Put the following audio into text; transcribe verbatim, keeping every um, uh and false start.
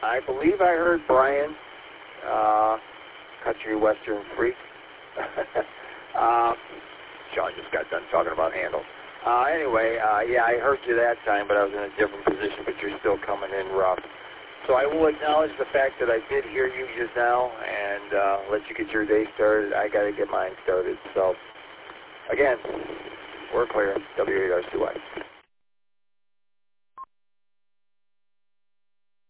I believe I heard Brian, uh, Country Western Freak. uh, Sean just got done talking about handles. Uh, anyway, uh, yeah, I heard you that time, but I was in a different position, but you're still coming in rough. So I will acknowledge the fact that I did hear you just now and uh, let you get your day started. I got to get mine started. So, again, we're clear. W eight R C Y.